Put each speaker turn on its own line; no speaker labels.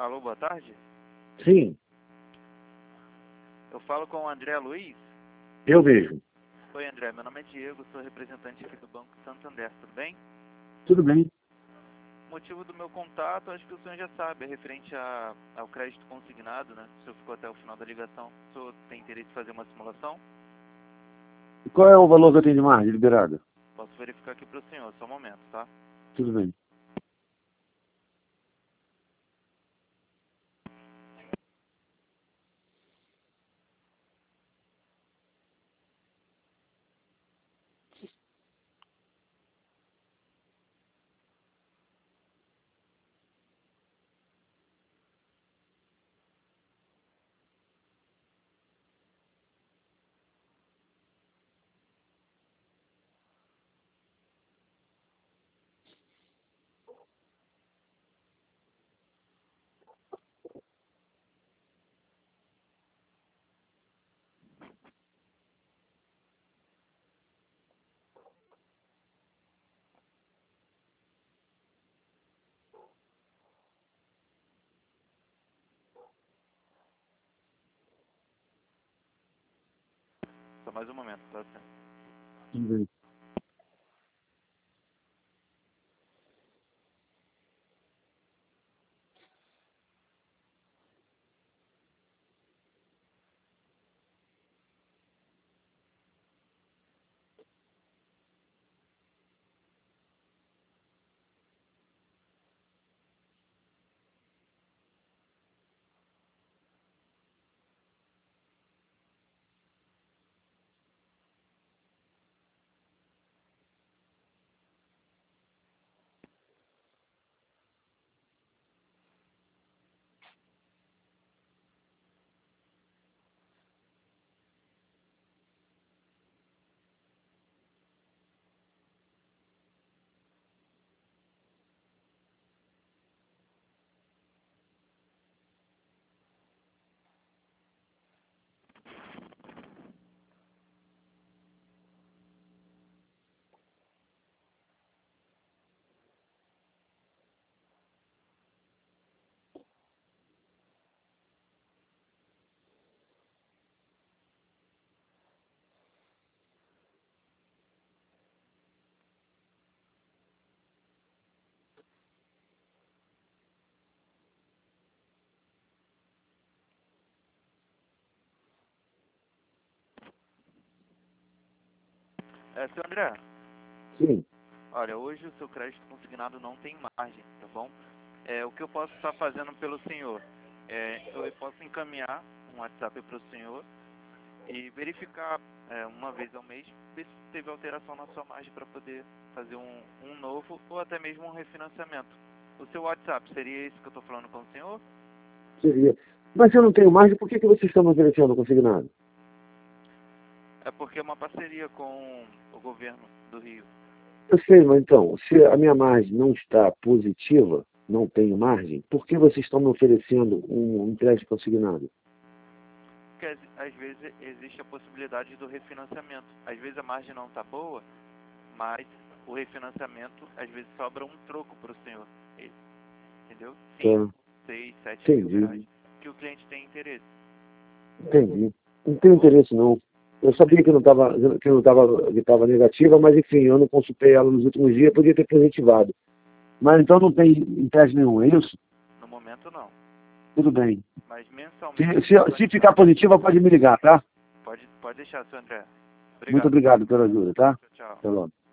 Alô, boa tarde.
Sim,
Eu falo com o André Luiz.
eu vejo.
Oi, André. Meu nome é Diego, sou representante aqui do Banco Santander, tudo bem?
Tudo bem.
O motivo do meu contato, acho que o senhor já sabe, é referente ao crédito consignado, né? O senhor ficou até o final da ligação. O senhor tem interesse em fazer uma simulação?
E qual é o valor que eu tenho de margem liberada?
Posso verificar aqui para o senhor, só um momento, tá?
Tudo bem.
Só mais um momento, tá? Senhor?
Tudo bem.
Senhor André,
Sim.
olha, hoje o seu crédito consignado não tem margem, tá bom? O que eu posso estar fazendo pelo senhor? Eu posso encaminhar um WhatsApp para o senhor e verificar uma vez ao mês, ver se teve alteração na sua margem para poder fazer um novo ou até mesmo um refinanciamento. O seu WhatsApp seria esse que eu estou falando com o senhor?
Seria. Mas se eu não tenho margem, por que vocês estão me oferecendo consignado?
É porque é uma parceria com o governo do Rio.
Eu sei, mas então, se a minha margem não está positiva, não tenho margem, por que vocês estão me oferecendo um crédito consignado?
Porque às vezes existe a possibilidade do refinanciamento. Às vezes a margem não está boa, mas o refinanciamento às vezes sobra um troco para o senhor. Entendeu?
Tá.
5, 6, 7 mil reais
Entendi.
que o cliente tem interesse.
Entendi. Não tenho interesse, não. Eu sabia que não estava que estava negativa, mas enfim, eu não consultei ela nos últimos dias, podia ter positivado. Mas então não tem interesse nenhum, é isso?
No momento não.
Tudo bem.
Mas
Se,
mensalmente
se ficar positiva, pode me ligar, tá?
pode deixar, seu André.
Muito
Obrigado.
obrigado pela ajuda, tá?
Tchau, tchau.
Até logo.